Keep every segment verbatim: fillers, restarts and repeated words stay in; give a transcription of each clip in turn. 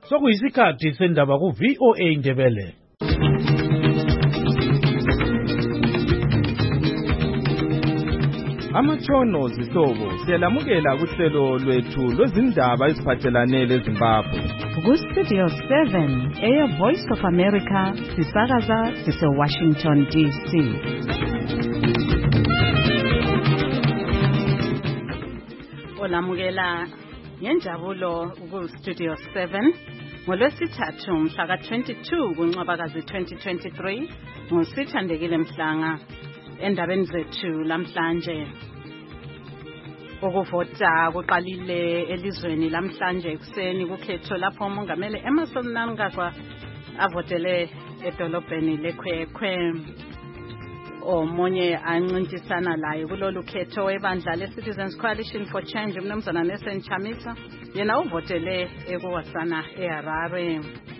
Sokuyisikhathi sendaba ku V O A Ndebele. Amatshono zihlobo siyalamukela kuhlelo lwethu lwezindaba eziphathelane leZimbabwe. Ku Studio seven, Air Voice of America, sisakaza sise Washington D C. Olamukela ngenjabulo ku Studio seven ngolwesithathu mhla ka twenty-two kuNcwabakazi twenty twenty-three ngosithandekile Mhlanga. Endabeni zethu lamhlanje ukuvota kuqalile elizweni lamhlanje ekuseni kukhetho lapho umongameli Emmerson Mnangagwa avotele edolobheni leKwekwe. Omunye ancintisana laye kulolu khetho webandla leCitizens Coalition for Change uMnumzana Nelson Chamisa yena uvotele eKuwasana eHarare.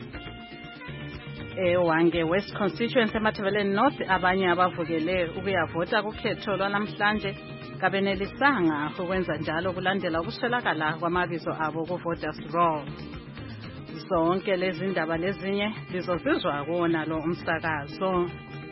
Ewange West Constituency eMatabeleland North abanye abavukele ukuyavota kukhetho lwanamhlanje kabenelisanga ukwenza njalo kulandela ukuswelakala kwamabizo abo ku voters roll. Zonke lezi ndaba lezinye lizozizwa kuona lo umsakazo.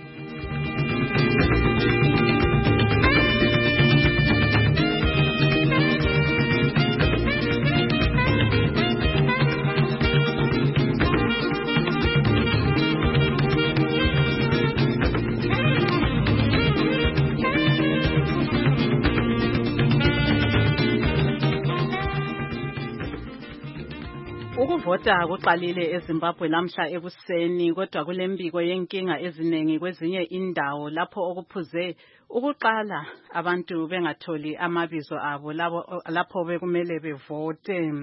Ukuvota kuqalile eZimbabwe lamhla ekuseni kodwa kulembiko yenkinga eziningi kwezinye indawo lapho okuphuze ukuqala abantu bengatholi amabizo abo lapho bekumele bevote.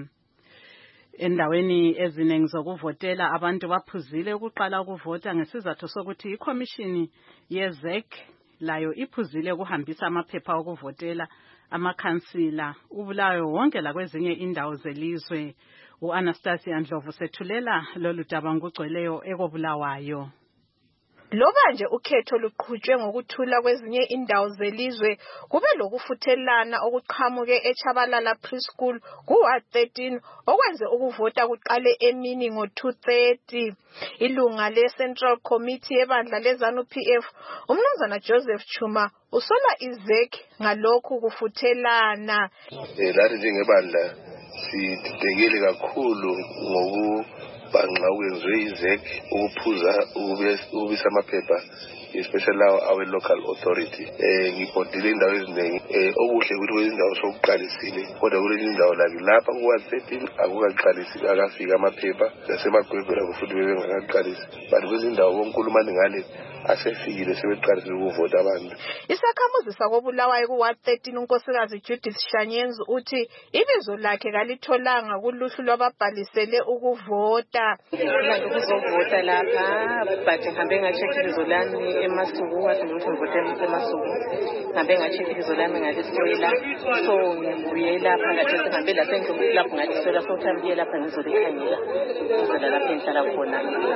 Endaweni eziningi zokuvotela abantu baphuzile ukuqala ukuvota ngesizathu sokuthi iCommission yeZ E C layo iphuzile ukuhambisa amaphepha okuvotela amakhansila ubulayo wonke la kwezinye indawo zelizwe. U-Anastasia Ndlovu sethulela lolu daba ngugcweleyo ekobulawayo. Loba nje ukhetho luqhutshwe ngokuthula kwezinye indawo zelizwe kube lokufuthelana okuqhamuke eChabalala Preschool ku-Ward thirteen okwenze ukuvota kuqale emini ngo-two thirty. Ilunga le-Central Committee yebandla leZANU P F uMnumzana Joseph Chuma usola iZ E C ngalokhu kufuthelana. Lathi njengebandla sididekile kakhulu ngokubhanqa okwenziwe iZ E C ukuphuza ukubisa amaphepha especially lawo awe local authority. Eh ngibhodile indawo eziningi okuhle ukuthi kwezindawo sokuqalisile kodwa kulezi indawo lapha ku-Ward thirteen akukaqalisile akafika amaphepha nasemagwegwela kufuthi bebengakaqalisi but kwezindawo konkulumani ngale asefikile sebeqalisile ukuvota abantu. Isakhamuzi sakobulawayo ku-Ward thirteen unkosikazi Judith Shanyenzu uthi ibizo lakhe kalitholanga kuluhlu lwababhalisele ukuvota. Ukuzovota lapha but ngihambe nga-check ibizo lami eMasuku wathi ukuthi ngivotele eMasuku. Ngihambe nga-check ibizo lami ngaliswela so ngibuye lapha ngathi ngihambe lapha lapho ngaliswela so ngihambe lapha ngizolikhangela ngizela lapha engihlala khona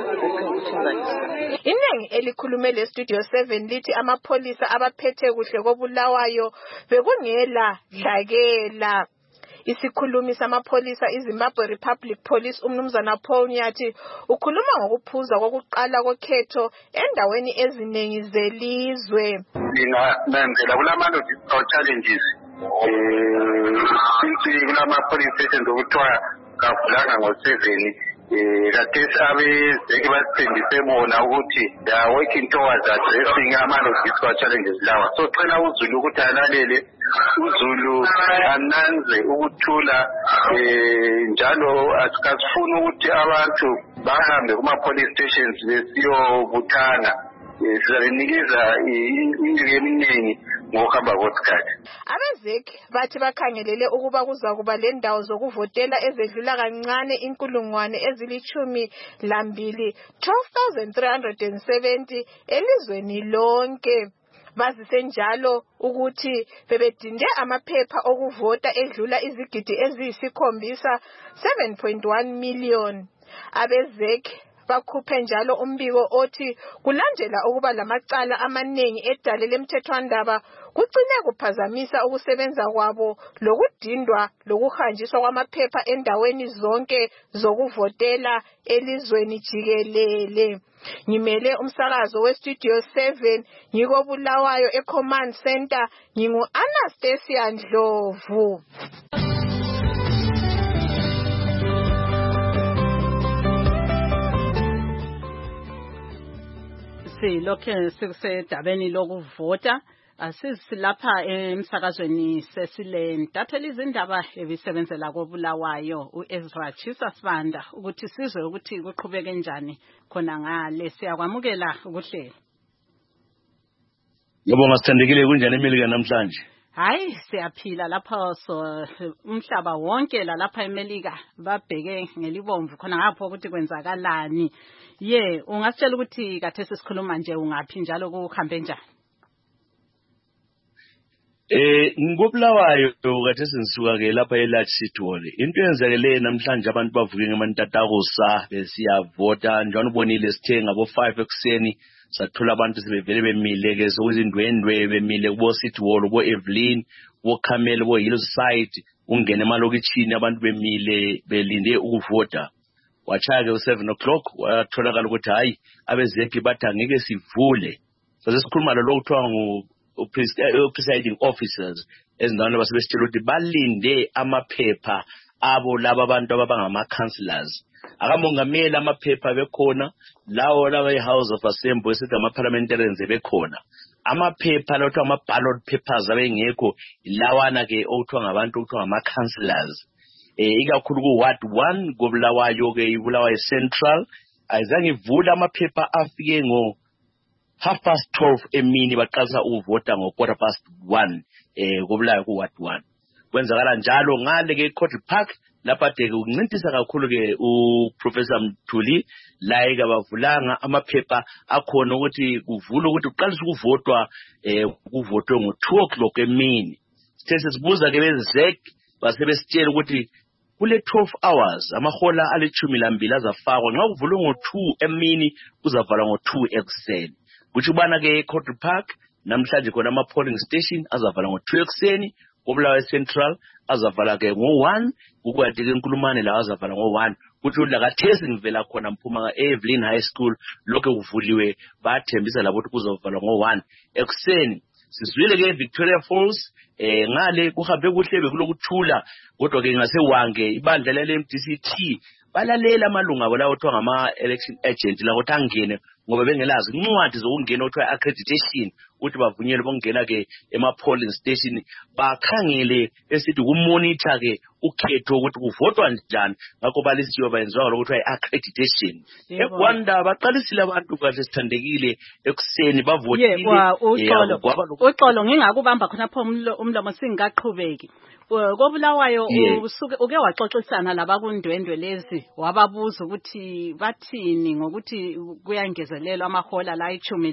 ukuthi Inengi elikhulume le Studio seven lithi amapholisa abaphethe kuhle kobulawayo bekungela dlakela. Isikhulumi samapholisa iZimbabwe Republic Police uMnumzana Paul Nyathi ukhuluma ngokuphuza kokuqala kokhetho endaweni eziningi zelizwe. Ngingenzela kulamalo challenges eh since kulama police station okuthiwa kavulanga ngo-seven Latest abezeki basithembise bona ukuthi they are working towards addressing ama-logistical challenges lawa. So cela uZulu ukuthi alalele, uZulu ananze ukuthula njalo asikasifuni ukuthi abantu bahambe kuma-police stations besiyobuthana. Sizanikeza indlela eminingi ngokuhamba kwesikhathi. AbeZ E C bathi bakhangelele ukuba kuzakuba le ndawo zokuvotela ezedlula kancane inkulungwane ezilithumi lambili twelve thousand three hundred seventy elizweni lonke. Bazise njalo ukuthi bebedinde amaphepha okuvota edlula izigidi eziyisikhombisa seven point one million. AbeZ E C bakhuphe njalo umbiko othi kulandela ukuba lamacala amaningi edale lemthethwandaba kucine kuphazamisa ukusebenza kwabo lokudindwa lokuhanjiswa kwamaphepha endaweni zonke zokuvotela elizweni jikelele. Ngimele umsakazo westudio seven ngiko Bulawayo eCommand Center, ngingu Anastasia Ndlovu. Silokhe sikusedabeni lokuvota asisilapha emsakazweni sesile ntatheli izindaba ebisebenzela koBulawayo uEzra Chisa Sibanda ukuthi sizwe ukuthi kuqhubeke kanjani khona ngale. Siyakwamukela ukuhlela. Ngiyabonga sithandekile kunjani eMelika namhlanje? Hayi siyaphila lapha so umhlaba wonke la lapha eMelika babheke ngelibomvu khona ngapho ukuthi kwenzakalani. Ye ungasitshela ukuthi kathesi sikhuluma nje ungaphi njalo kuhambe njani? Eh ngobulawayo kathesi nisuka ke lapha eLarge City Hall. Into yenzekele namhlanje abantu bavuke ngemantatakusa besiyavota njalo ubonile sithe ngabo five ekuseni sathola abantu sebevele bemile ke sokuzindwendwe bemile kubo City Hall kubo Evelyn kubo Camel kubo Hillside ungene emalokitshini abantu bemile belinde ukuvota. Wachaya ke seven o'clock watholakala ukuthi hayi abezephi bathi angeke sivule. So sesikhuluma lo kuthiwa ngu presiding officers ezindaweni basebesitshela ukuthi balinde amaphepha abo laba abantu abangama councillors. Akamongameli amaphepha bekhona lawo laba eHouse of Assembly esithi ama parliamentarians bekhona. Amaphepha lawo ama ballot papers abengekho lawana ke okuthiwa ngabantu okuthiwa ngama councillors. Eh ikakhulu ku Ward one koBulawayo ke iBulawayo Central ayizange ivula amaphepha afike ngo half past twelve emini baqalisa ukuvota ngo quarter past one eh koBulawayo ku Ward one. Kwenzakala njalo ngale ke Court Park lapha de ukuncintisa kakhulu ke uProfessor Mthuli la eka bavulanga amaphepha akhona ukuthi kuvula ukuthi uqalisa ukuvotwa eh kuvotwe ngo two o'clock emini. Sithe sibuza ke bezek basebesitshela ukuthi kule twelve hours amahola alithumi lambili azafakwa nxa kuvulwe ngo two emini kuzavala ngo two ekuseni. Kuthi ubana ke Court Park namhlanje khona ama polling station azavala ngo two ekuseni, koBulawayo Central azavala ke ngo one, ukwathi ke Nkulumane la azavala ngo one. Kuthi udla kathesi ngivela khona Mphuma Evelyn High School lokho kuvuliwe bathembisa labo ukuthi kuzavala ngo one ekuseni. Sizwile ke Victoria Falls eh ngale kuhambe kuhle bekulokuthula kodwa ke ngasewange ibandla lele M D C T balalela amalunga abo lawo kuthiwa ngama election agent la ukuthi angene ngoba bengelazi incwadi zokungena okuthiwa accreditation ukuthi bavunyelwe bongena ke ema polling station bakhangele esithi kumonitor ke ukhetho ukuthi kuvotwa njani ngakho balisiwe bayenziwa lokho kuthiwa accreditation. Ekwanda baqalisile abantu kahle sithandekile ekuseni bavotile. Yebo uxolo uxolo ngingakubamba khona pho umlomo singaqhubeki. koBulawayo usuke uke waxoxisana labakundwendwe lezi wababuza ukuthi bathini ngokuthi kuyangezelelwa amahola la ithumi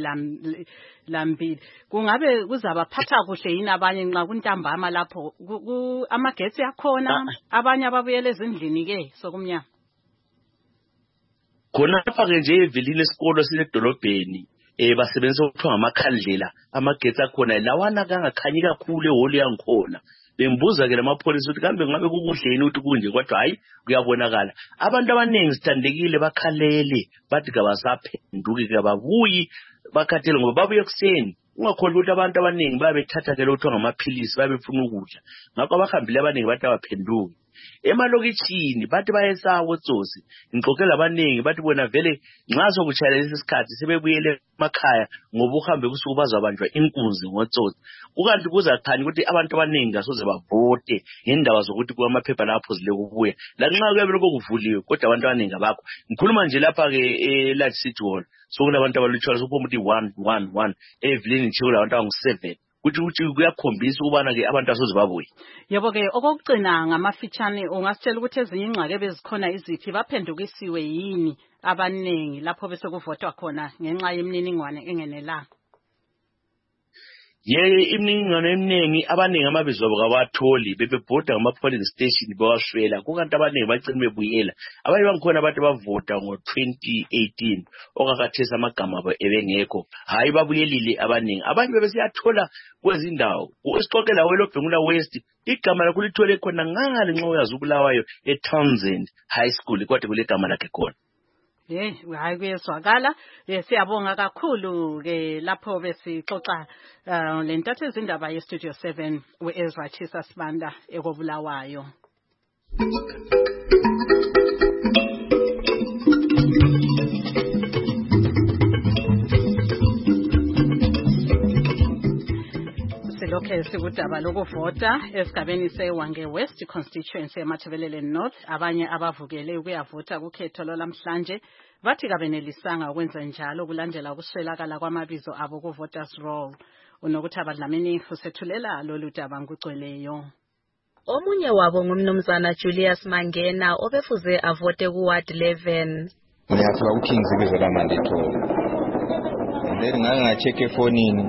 lambili. Kungabe kuzabaphatha kuhle yini abanye nxa kuntambama lapho amagetsi akhona abanye ababuyele ezindlini ke sokumnyama? Khona lapha ke nje evelini esikolo sisedolobheni eh basebenzisa ukuthiwa ngamakhandlela amagetsi akhona lawana kangakhanyi kakhulu eholo yangikhona. Bembuza ke lamapholisa ukuthi kambe ngabe kukuhle yini ukuthi kunje kodwa hayi kuyabonakala abantu abaningi sithandekile bakhalele bathi kabasaphenduki ke babuyi bakhathele ngoba babuye ekuseni ungakholwa ukuthi abantu abaningi babethatha ke lokho ngamaphilisi babefuna ukudla ngakho abahambile abaningi bathi abaphenduki emalokitshini bathi bayesaba utsotsi. Ngixoxela abaningi bathi bona vele nxa sokuchayela isikhathi sebebuyele emakhaya ngoba uhambe kusuku bazabanjwa inkunzi ngotsotsi. Ukanti kuzakhanya ukuthi abantu abaningi asoze bavote ngendawo zokuthi kwamaphepha lapho zile kubuya lanxa kuyabe lokho kuvuliwe kodwa abantu abaningi abakho. Ngikhuluma nje lapha ke eLarge City Hall sokulabantu abalutshwana sokuphuma ukuthi one one one Evelyn nje abantu abangu seven kuthi uthi kuyakhombisa ukubana ke abantu asoze babuye. Yebo ke okugcina ngamafitshane ungasitshela ukuthi ezinye ingxaki bezikhona iziphi baphendukisiwe yini abaningi lapho bese kuvotwa khona ngenxa yemininingwane engenelanga? Ye imniningwane eminingi abaningi amabizo abo kawatholi bebebhoda ngama polling station bewashwela kukanti abaningi bagcina bebuyela abanye bangikhona abantu bavota ngo twenty eighteen okakathesa amagama abo ebengekho hayi babuyelile abaningi abanye bebesiyathola kwezindawo usixoxela welobhengula West igama lakho lithole khona ngale nxa uyazi ubulawayo eTownsend High School kodwa kule gama lakhe khona. Eh hayi kuyezwakala siyabonga kakhulu ke lapho besixoxa lentathu izindaba ye Studio seven uEzra Chisa Sibanda ekobulawayo. Lokhe sikudaba lokuvota esigabeni seWange West constituency eMathebelele North abanye abavukele ukuyavota kukhetho lomhlanje bathi kabenelisanga ukwenza njalo kulandela ukuswelakala kwamabizo abo ku voters roll. Unokuthi abadlamini usethulela lolu daba ngugcweleyo. Omunye wabo ngumnumzana Julius Mangena obefuze avote ku ward eleven. Ngiyathola uKings ibizo laMandetho. Ngeke ngacheck efonini.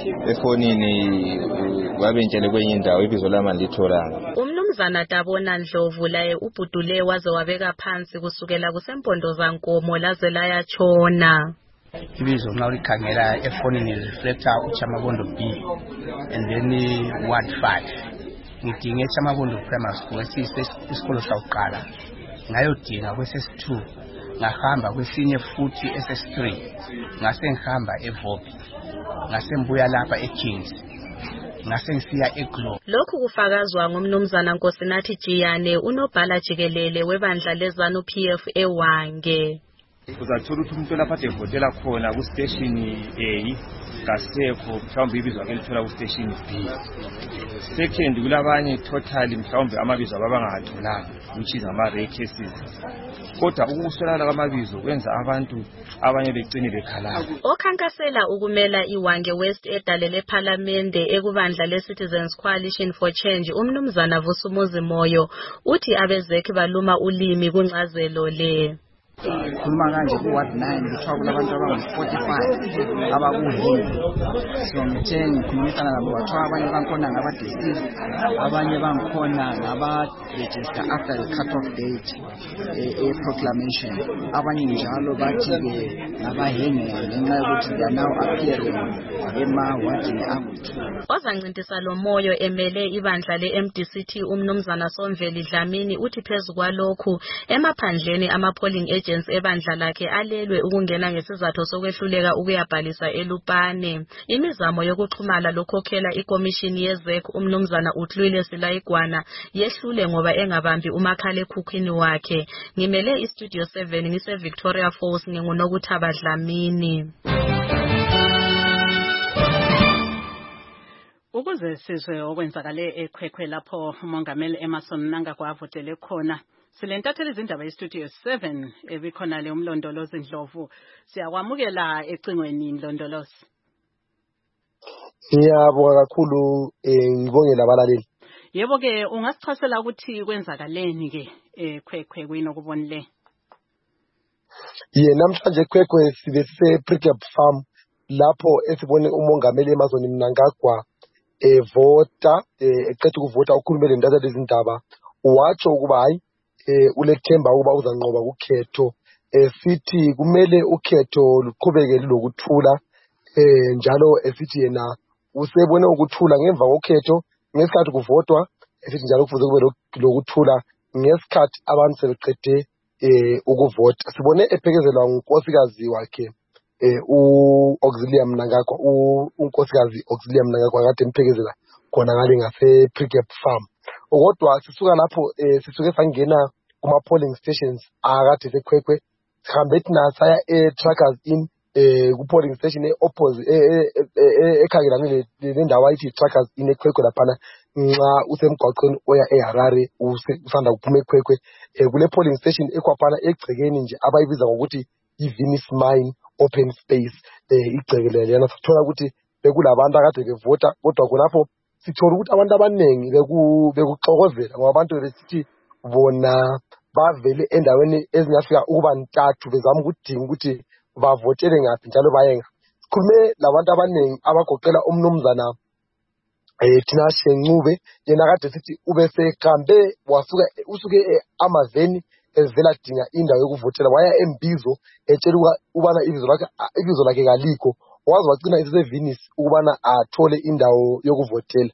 Efonini wabentshele kwenye indawo ibizo laMandetho. Umnumzana Dabona Ndlovu laye ubhudule waze wabeka phansi kusukela kusempondo zankomo laze layatshona. Ibizo nxa ulikhangela efonini reflector uChamabondo B and then ward five. Ngidinge eChamabondo primary school esiyisikolo sakuqala. Ngayodinga kwese S two. Ngahamba kwesinye futhi S S three. Ngase ngihamba eVopi. Ngase ngibuya lapha eKings. Ngase ngisiya eGlo. Lokhu kufakazwa ngumnumzana Nkosinathi Jiyane unobhala jikelele webandla lezanu P F eWange. Uzathola ukuthi umuntu lapha evotela khona ku station A kasekho mhlawumbe ibizo ake lithola ku station B. Second kulabanye total mhlawumbe amabizo ababangatholanga which is ama rare cases. Kodwa ukuswelana kwamabizo kwenza abantu abanye becine bekhala. Okhankasela ukumela iWange West edalele parliament ekubandla leCitizens Coalition for Change umnumzana Vusumuzi Moyo uthi abezekhe baluma ulimi kuncazelo le. Khuluma kanje ku ward nine kuthiwa kulabantu abangu forty-five abakuhini. So ngithe ngikhulumisana nabo bathiwa abanye bankhona ngabadeceive abanye bankhona ngaba register after the cut off date a proclamation abanye njalo bathi ke ngabahini ngenxa yokuthi they are now appearing ema wardini akuthi. Ozancintisa lo moyo emele ibandla le M D C T umnumzana Somveli Dlamini uthi phezulu kwalokhu emaphandleni ama polling agents ebandla lakhe alelwe ukungena ngesizathu sokwehluleka ukuyabhalisa eLupane. Imizamo yokuxhumana lokhokhela iCommission yeZek umnumzana uTlwile Silayigwana yehlule ngoba engabambi umakhala ekhukhwini wakhe. Ngimele iStudio seven ngise Victoria Falls ngingunokuthaba Dlamini. Ukuze sizwe okwenzakale eKhwekhwe lapho umongameli Emerson Mnangagwa avotele khona. Silentathelwe izindaba yeStudio seven ebikhona le umlondolozi Ndlovu. Siyakwamukela ecingweni Mlondolozi. Ngiyabonga kakhulu ngibongela abalaleli. Yebo ke ungasichasela ukuthi kwenzakaleni ke eKhwekhwe kwinokubonile. Ye namhlanje eKhwekhwe sibe sise Precap Farm lapho esibone umongameli Emerson Mnangagwa evota eqedwe ukuvota ukhulumele ndatha izindaba watsho ukuba hayi eh ulethemba ukuba uzanqoba ukhetho esithi kumele ukhetho luqhubeke lokuthula eh njalo esithi yena usebone ukuthula ngemva kokhetho ngesikhathi kuvotwa esithi njalo kufuze kube lokuthula ngesikhathi abantu sebeqede eh ukuvota. Sibone ephekezelwa ngunkosikazi wakhe eh uAuxilium Mnangagwa unkosikazi Auxilium Mnangagwa kade emphekezela khona ngale ngase Precap Farm. Kodwa sisuka lapho eh sisuke sangena kuma polling stations akade seKhwekhwe sihambe thina saya e Trackers Inn eh ku polling station eopposite ekhangelane lendawo ayithi Trackers Inn eKhwekhwe laphana nxa usemgwaqweni oya eHarare usanda kuphuma eKhwekhwe kule polling station ekwaphana egcekeni nje abayibiza ngokuthi iVenice Mine open space eh igcekelele yana sithola ukuthi bekulabantu akade bevota kodwa khonapho sithola ukuthi abantu abanengi beku bekuxokozela ngoba abantu besithi bona bavele endaweni ezingafika ukuba ntathu bezama ukudinga ukuthi bavotele ngaphi njalo bayenga. Sikhulume labantu abanengi abagoqela umnumzana eh thina Shencube yena kade sithi ube seqambe wasuka usuke eAmaveni evela dinga indawo yokuvotela waya eMbizo etshela ubana ibizo lakhe ibizo lakhe kalikho wazi wagcina iseseVenice ukubana athole indawo yokuvotela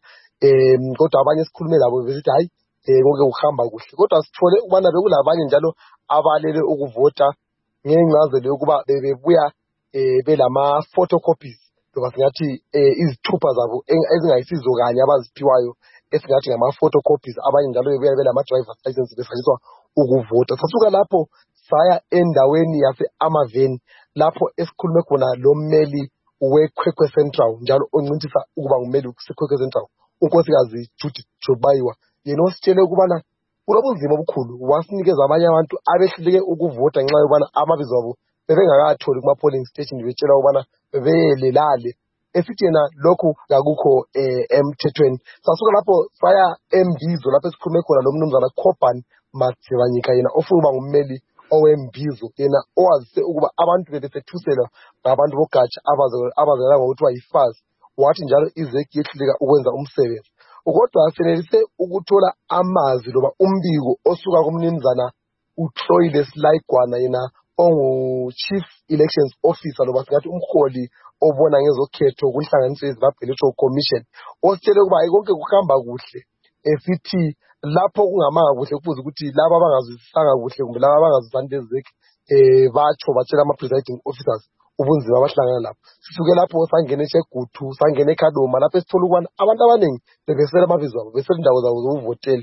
em kodwa abanye sikhulume labo besithi hayi eh konke ukuhamba kuhle kodwa sithole ukubana bekulabanye njalo abalele ukuvota ngencazelo yokuba bebebuya eh belama photocopies ngoba singathi izithupha zabo ezingayisizo kanye abaziphiwayo esingathi ngama photocopies abanye njalo bebuya belama driver's license besayiswa ukuvota sasuka lapho saya endaweni yase Amaveni lapho esikhulume khona lo mmeli weKwekwe Central njalo oncintisa ukuba ngumeli weKwekwe Central unkosikazi Judith Jobayiwa yena ositshele ukubana kulobunzima obukhulu wasinikeza abanye abantu abehluleke ukuvota ngenxa yobana amabizo abo bebengakatholi kuma polling station betshela ukubana bebelelale esithi yena lokhu akukho emthethweni sasuka lapho saya eMbizo lapho esikhulume khona lo mnumzana Khobani Matsebanyika yena ofuna ukuba ngummeli owembizo yena owazise ukuba abantu bebethusela ngabantu bogatsha abazela ngokuthi wayifazi wathi njalo izeki yehluleka ukwenza umsebenzi kodwa senelise ukuthola amazi loba umbiko osuka kumnimzana uTloile Silaigwana yena ongu Chief Elections Officer loba singathi umholi obona ngezokhetho kunhlanganiso yeZimbabwe Electoral Commission ositshele ukuba konke kuhamba kuhle esithi lapho kungamanga kuhle kufuze ukuthi laba abangazisanga kuhle kumbe laba abangazisani lezeki eh batsho batshela ama presiding officers ubunzima abahlangana lapho sisuke lapho sangena eShegutu sangena eKhaloma lapho esithola ukubana abantu abaningi bebesela amabizo abo besela indawo zabo zokuvotela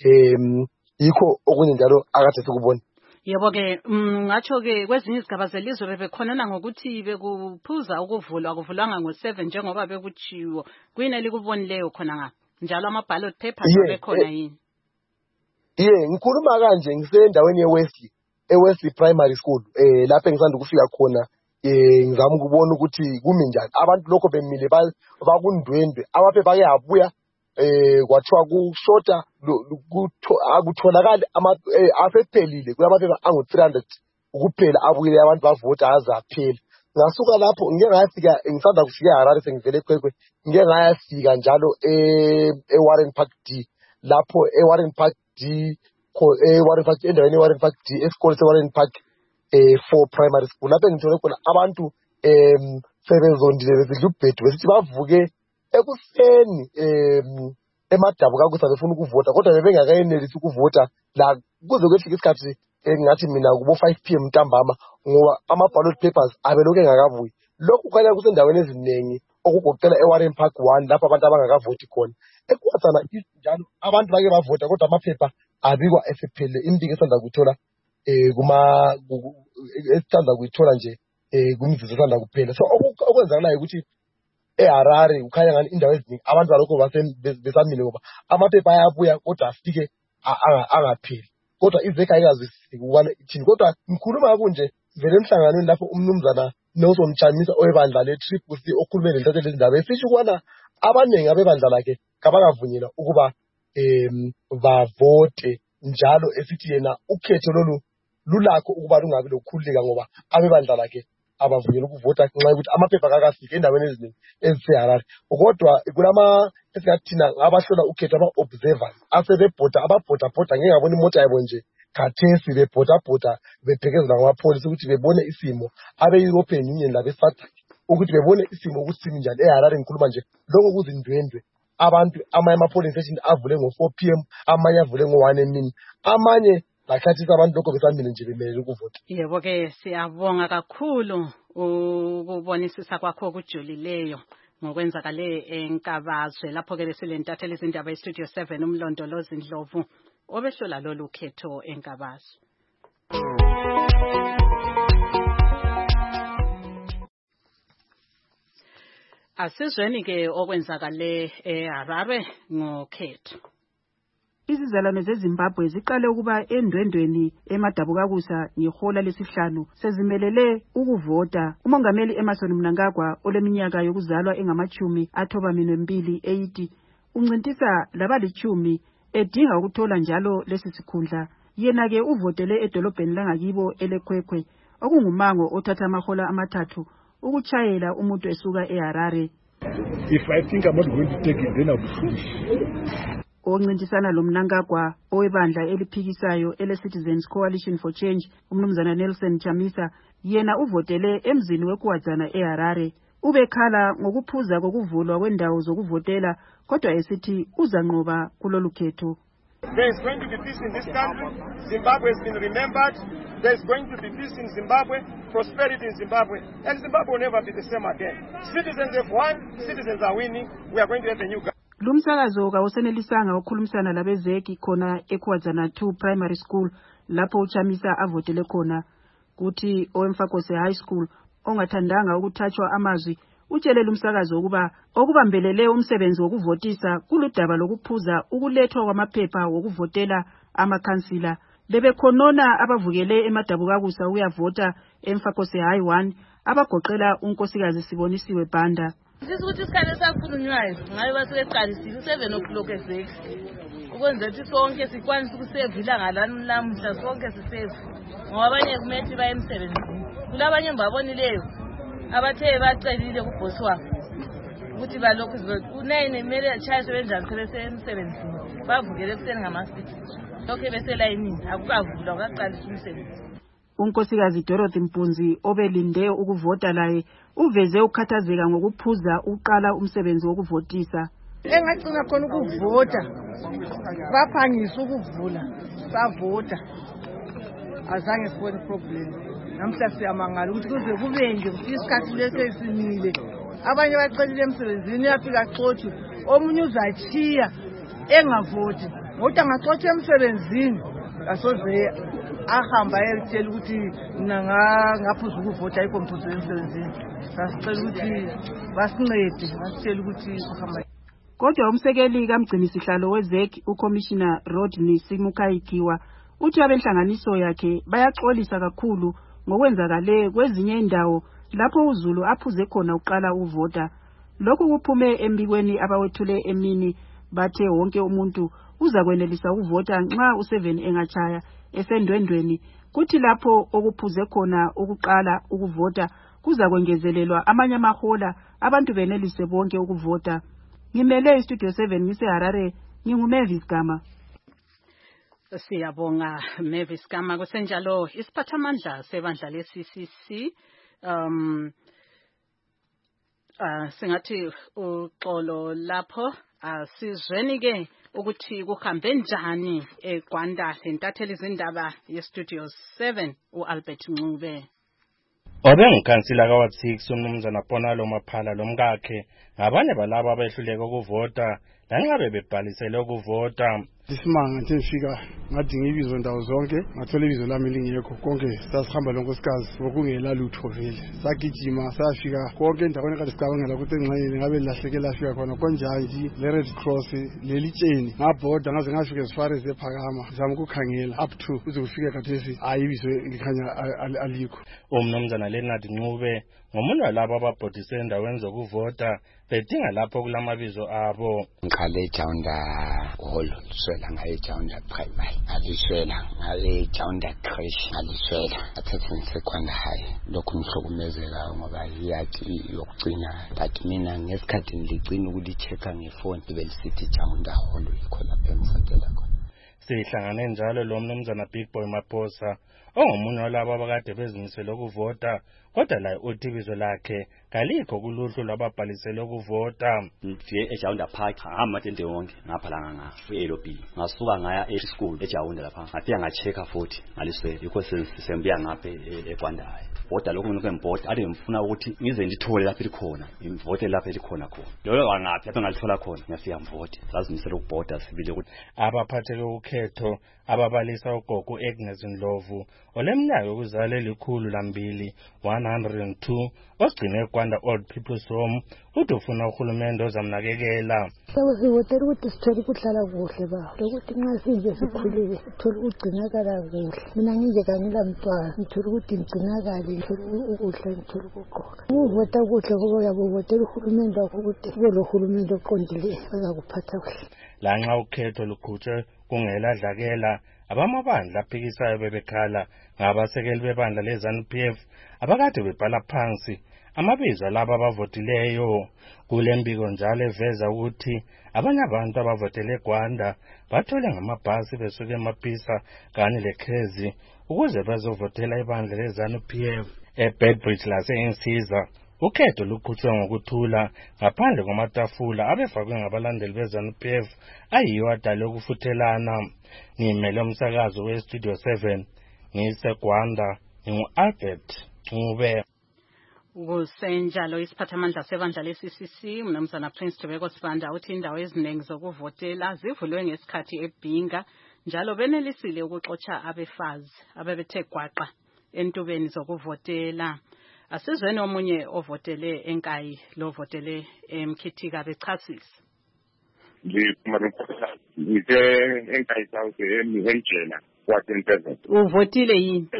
em yikho okunye njalo akade sikubona. Yebo ke ngatsho ke kwezinye izigaba zelizwe bebekhonana ngokuthi bekuphuza ukuvulwa kuvulwanga ngo seven njengoba bekuchiwo kuyini likubonileyo khona ngapha njalo ama ballot papers bekhona yini? Yeah ngikhuluma kanje ngisendaweni yeWesley eWesley Primary School eh lapho engisanda ukufika khona eh ngizama ukubona ukuthi kumi njani abantu lokho bemile bakundwendwe amaphepha ake abuya eh kwathiwa kushota akutholakala ama asephelile kulamaphepha angu three hundred ukuphela abuyile abantu bavota azaphela ngasuka lapho ngeke ngayafika ngisanda kufika eHarare sengivele eKwekwe ngeke ngayafika njalo e eWarren Park D lapho eWarren Park D eWarren Park endaweni eWarren Park D esikole seWarren Park eh for primary school lapho ngithole khona abantu em sebezondile besidla ubhedu besithi bavuke ekuseni em emadabu kakusa befuna ukuvota kodwa bebengakayenelisi ukuvota la kuze kwefika isikhathi engathi mina kubo five p m ntambama ngoba ama ballot papers abeloke ngakabuyi lokhu khanya kusendaweni eziningi okugoqela eWarren Park one lapho abantu abangakavoti khona ekwazana njalo abantu bake bavota kodwa amaphepha abikwa esephelele imbiko esanda kuthola eh kuma esithanda kuyithola nje eh kumzizo sanda kuphela so okwenzakala ukuthi eHarare ukhanya ngani indawo eziningi abantu balokho besamile ngoba amaphepha ayabuya kodwa afike angapheli kodwa izeka ayikazwisisi ukubana ithini kodwa ngikhuluma kunje vele emhlanganweni lapho umnumzana Nelson Chamisa oyebandla leTriple C okhulume lentathe lezindaba esisho ukubana abaningi abebandla lakhe kabangavunyelwa ukuba em bavote njalo esithi yena ukhetho lolu lulakho ukuba lungabi lokukhululeka ngoba abebandla lakhe abavunyelwa ukuvota ngenxa yokuthi amaphepha kakafika endaweni eziningi eziseHarare kodwa kulama esingathina abahlola ukhetho ama-observers asebebhoda ababhoda bhoda ngeke ngabona imota yabo nje khathesi bebhoda bhoda bebhekezela ngamapolisi ukuthi bebone isimo abe-European Union labe-SADC ukuthi bebone isimo ukuthi simi njani eHarare ngikhuluma nje lokho kuzindwendwe abantu amanye ama-polling station avule ngo four p m amanye avule ngo one emini amanye bakhathisa abantu lokho besamile nje bemelele ukuvota. Yebo ke siyabonga kakhulu ukubonisisa kwakho okujulileyo ngokwenzakale eNkabazwe lapho ke besilentathela izindaba eStudio seven umlondolozi Ndlovu obehlola lolu khetho eNkabazwe. Asizweni ke okwenzakale eHarare ngokhetho. Izizalwane zeZimbabwe ziqale ukuba endwendweni emadabukakusa ngehola lesihlanu sezimelele ukuvota. Umongameli Emmerson Mnangagwa oleminyaka yokuzalwa engamachumi athoba minwembili eighty uncintisa labalichumi edinga ukuthola njalo lesi sikhundla. Yena ke uvotele edolobheni langakibo eleKwekwe okungumango othatha amahola amathathu ukuchayela umuntu esuka eHarare. If I think I'm not going to take it, then I'll be foolish. Oncintisana lo Mnangagwa owebandla eliphikisayo ele Citizens Coalition for Change umnumzana Nelson Chamisa yena uvotele emzini weKwadzana eHarare. Ubekhala ngokuphuza kokuvulwa kwendawo zokuvotela kodwa esithi uzanqoba kulolu khetho. There is going to be peace in this country. Zimbabwe has been remembered. There is going to be peace in Zimbabwe, prosperity in Zimbabwe, and Zimbabwe will never be the same again. Citizens have won, citizens are winning. We are going to have a new government. Lumsakazo kawusenelisanga ukukhulumisana labezeki khona eKwadzana two Primary School lapho uChamisa avotele khona kuthi oMfakose High School ongathandanga ukuthathwa amazwi utshelele umsakazo ukuba okubambelele umsebenzi wokuvotisa kuludaba lokuphuza ukulethwa kwamaphepha wokuvotela amakhansila bebekhonona abavukele emadabukakusa uyavota eMfakose High one abagoqela unkosikazi Sibonisiwe Banda. Sisukuthi isikhathi sakhulunywayo ngabe baseqalisile seven o'clock ezeki ukwenza ukuthi sonke sikwanise ukusave ilanga lami lamuhla sonke sisave ngoba abanye kumethi baye emsebenzini kulabanye mbabonileyo abathe bacelile kubhosi wabo ukuthi balokhu unene kumele achayise benjani sebese emsebenzini bavukele ekuseni ngamasiti lokho beselayinini akukavulwa akaqalisa umsebenzi. Unkosikazi Dorothy Mpunzi obelinde ukuvota laye uveze ukhathazeka ngokuphuza uqala umsebenzi wokuvotisa. Engagcina khona ukuvota baphangisa ukuvula savota azange sibone problem. Namhla siyamangala ukuthi kuze kube nje ukuthi isikhathi lesesimile abanye bacelile emsebenzini yafika xothi omunye uzachiya engavoti ngoba ngaxotsha emsebenzini asoze ahamba etshela ukuthi mina ngaphuza ukuvota ayikho mphuzo emsebenzini sasicela ukuthi basincede basitshela ukuthi uhamba. Kodwa umsekeli kaMgcinisihlalo wezeki uCommissioner Rodney Simukaikiwa uthi abenhlanganiso yakhe bayaxolisa kakhulu ngokwenzakale kwezinye indawo lapho uZulu aphuze khona uqala uvota. Lokhu kuphume embikweni abawethule emini bathe wonke umuntu uza kwenelisa ukuvota nxa u7 engachaya esendwendweni kuthi lapho okuphuze khona ukuqala ukuvota kuza kwengezelelwa amanye amahola abantu benelise bonke ukuvota. Ngimele iStudio seven ngiseHarare nginguMavis Gama. Siyabonga Mavis Gama. Kusenjalo isiphathamandla sebandla le-C C C um uh, singathi uxolo lapho asizweni ke ukuthi kuhambe njani eGwanda lentatheli izindaba yeStudio seven uAlbert Ncube. Obengikhansila kaWard six umnumzana Ponalo Maphala lomkakhe ngabanye balabo abehluleka ukuvota lanxa bebhalisele ukuvota. Isimanga nje ngifika ngathi ngibizo ndawo zonke ngathola ibizo lami lingekho konke sasihamba lonkosikazi ngokungela lutho vele sagijima safika konke endaweni kade sicabangela ukuthi engxayeni ngabe lahleke lafika khona konjanje le Red Cross lelitsheni ngabhoda ngaze ngafika esifare zephakama zama ukukhangela up to uze kufike khathesi ayibizo ngikhanya alikho. Umnumzana Leonard Ncube ngomunye walabo ababhodise endaweni zokuvota bedinga lapho kulamabizo abo. Ngikhale Jaunda Hall swela ngaye Jaunda Primary aliswela ngale Jaunda Creche aliswela athathe ngisekhona high lokhu ngihlukumezeka ngoba iyathi yokugcina but mina ngesikhathi ngilicina ukuthi checka ngefoni ibelisithi Jaunda Hall ikho lapha engifundela khona. Sihlangane njalo lo mnumzana Big Boy Maposa ongomunye walabo abakade bezimisele ukuvota kodwa la uthi ibizo lakhe kalikho kuluhlu lwababhalisele ukuvota. Ngifike eJaunda Park hamba tente wonke ngapha la nga L B ngasuka ngaya e school eJaunda lapha ngafika ngachecka futhi ngaliswele yikho sengisembuya ngapha eGwanda. Voda lokho mina kwembota ade ngifuna ukuthi ngize ndithole lapha likhona ngivote lapha likhona khona lolo wangaphi lapha ngalithola khona ngiyafika ngivote sazimisela ukubhoda sibile ukuthi abaphathele ukhetho ababalisa ugogo Agnes Ndlovu oleminyaka yokuzala elikhulu lambili one hundred two osigcine eGwanda Old People's Home uthi ufuna uhulumende ozamnakekela. Sewuzivotela ukuthi sithole ukuhlala kuhle ba lokuthi nxa sinje sikhulile sithole ukugcinakala kuhle. Mina nginje kangila mntwana ngithole ukuthi ngigcinakale ngithole ukudla ngithole ukugqoka. Ukuvota kuhle ngoba uyabuvotela uhulumende wakho ukuthi kube lo hulumende oqondile ozakuphatha kuhle. Lanxa ukhetho lukhutshwe kungeladlakela abamabandla aphikisayo bebekhala ngabasekeli bebandla leZANU P F abakade bebhala phansi amabizo laba abavotileyo. Kule mbiko njalo eveza ukuthi abanye abantu abavotele eGwanda bathole ngamabhasi besuke eMapisa kanye leKhezi ukuze bazovotela ibandla leZANU-P F eBedbridge lase-Insiza. Ukhetho luqhutshwe ngokuthula ngaphandle kwamatafula abefakwe ngabalandeli beZANU-P F ayiwo adale ukufuthelana. Ngimele umsakazo weStudio seven ngiseGwanda ngingu-Albert Ncube. Kusenjalo isiphathamandla sebandla le-C C C uMnumzana Prince Tobeko Sibanda uthi indawo eziningi zokuvotela zivulwe ngesikhathi eBhinga njalo benelisile ukuxotsha abefazi abebethe gwaqa entubeni zokuvotela. Asizweni omunye ovotele eNkayi lo votele eMkhithika bechasisa. Ngithe eNkayi South eMjela waseNtezela. Uvotile yini?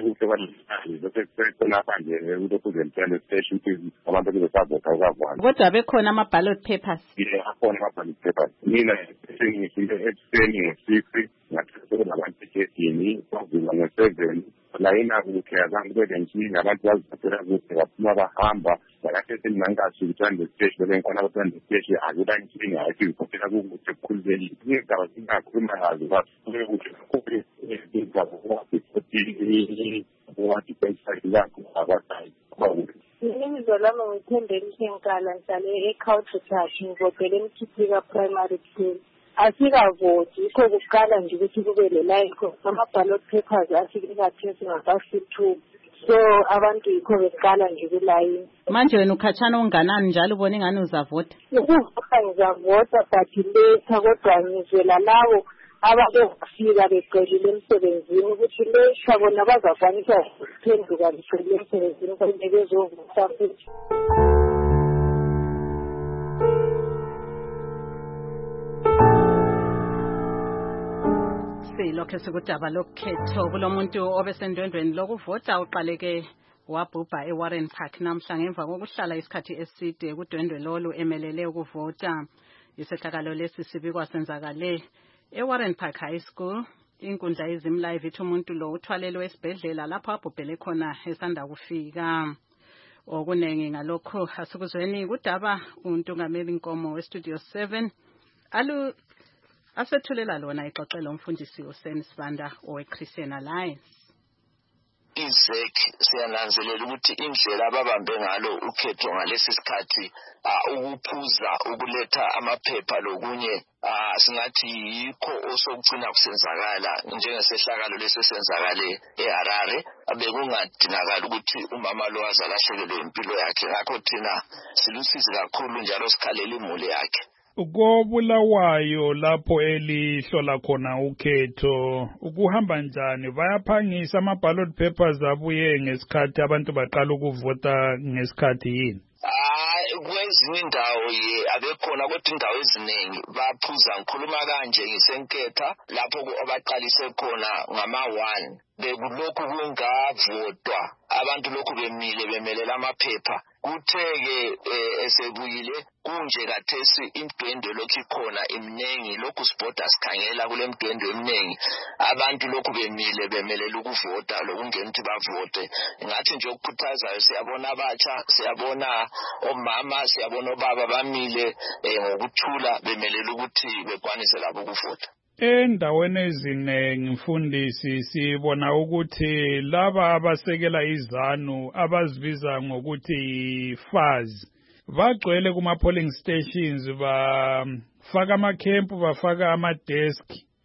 Kodwa bekhona ama-ballot papers. Yeah, akhona ama-ballot papers. Mina sengifike ekuseni ngo-six ngathi nabantu ejedini kwavula ngo-seven la inako ukukhetha abantu bebenkinga abantu baziphathela kuhle baphuma bahamba bakathi seninangazi ukuthanda isiteshi bebenkhona abathanda isiteshi akuba inkinga athi ukhokhela kukuhle kukhululekile ingaba singakhuluma ngazo basuke kuhle kakhulu Ibizo lami ngithembele Nkala ngihlale eCountry ngivotele eMkhithika Primary School. Asikavoti yikho kuqala nje ukuthi kube le line ama-ballot papers afike kathesi ngabasithuba. So abantu yikho beqala nje kulayini. Manje wena ukhatshana onganani njalo ubona ingane uzavota? Ukuvota ngizavota but later kodwa ngizwela lawo ababefika beqedile emsebenzini ukuthi lesha bona bazakwanisa ukuphenduka beqedile emsebenzini kodwa bezovota futhi. Lokho sikudaba lokhetho kulomuntu obesendwendweni lokuvota uqaleke wabhubha eWarren Park namhla ngemva kokuhlala isikhathi eside kudwendwe lolu emelele ukuvota. Isehlakalo lesi sibikwa senzakale eWarren Park High School. Inkundla yezimlive ithi umuntu lo uthwalelwe esibhedlela lapho abhubhele khona esanda kufika. Okunengi ngalokho asikuzweni kudaba uNtungameli Nkomo weStudio seven alu asethulela lona ixoxelo umfundisi uSen Sibanda oweChristian Alliance. Izek siyananzelela ukuthi indlela ababambe ngalo ukhetho ngalesi sikhathi ukuphuza ukuletha amaphepha lokunye singathi yikho osokugcina kusenzakala njengesehlakalo lesesenzakale eHarare bekungadingakala ukuthi umama lo azalahlekelwe impilo yakhe ngakho thina silusizi kakhulu njalo sikhalela imuli yakhe. Kobulawayo lapho elihlola khona ukhetho ukuhamba njani bayaphangisa ama-ballot papers abuye ngesikhathi abantu baqala ukuvota ngesikhathi yini? Kwezinye indawo ye abekhona kodwa indawo eziningi baphuza ngikhuluma kanje ngisenketha lapho abaqalise khona ngama one bekulokhu kungavotwa abantu lokhu bemile bemelela amaphepha kutheke esebuyile kunje kathesi imdwendwe lokhu ikhona imnengi lokhu sibhoda sikhangela kule mdwendwe emnengi abantu lokhu bemile bemelela ukuvota lokungena ukuthi bavote ngathi nje ukukhuthazayo siyabona abatsha siyabona omama siyabona obaba bamile ngokuthula bemelela ukuthi bekwanise labo ukuvota. Endaweni eziningi mfundisi sibona ukuthi laba abasekela izanu abazibiza ngokuthi fazi bagcwele kuma polling stations bafaka amakhempu bafaka amadesk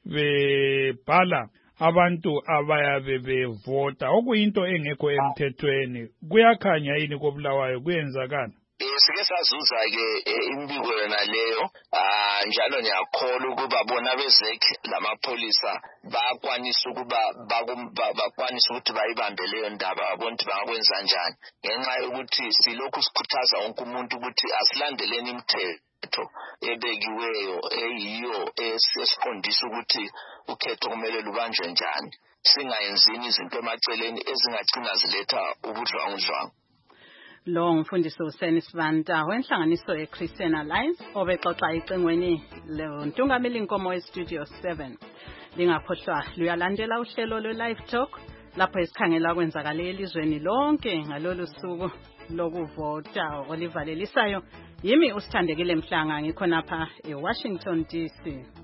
bebhala abantu abayabe bevota okuyinto engekho emthethweni kuyakhanya yini kobulawayo kuyenzakala? Sike sazuza-ke imbiko yona leyo njalo ngiyakholwa ukuba bona bezek lamapholisa bakwanisa ukuba bakwanisa ukuthi bayibambe leyo ndaba babona ukuthi bangakwenza njani ngenxa yokuthi silokhu sikhuthaza wonke umuntu ukuthi asilandeleni imithetho ebekiweyo eyiyo esiqondisa ukuthi ukhetho kumele lubanjwe njani singayenzini izinto emaceleni ezingagcina ziletha ubudlwangudlwangu. Lo mfundisi uSen Sibanda wenhlanganiso yeChristian Alliance obexoxa icengweni leNtungameli Nkomo weStudio seven. Lingakhohlwa luyalandela uhlelo lwe live talk lapho isikhangela kwenzakala elizweni lonke ngalolu suku lokuvota olivalelisayo yimi usithandekile Mhlanga ngikhonapha eWashington D C.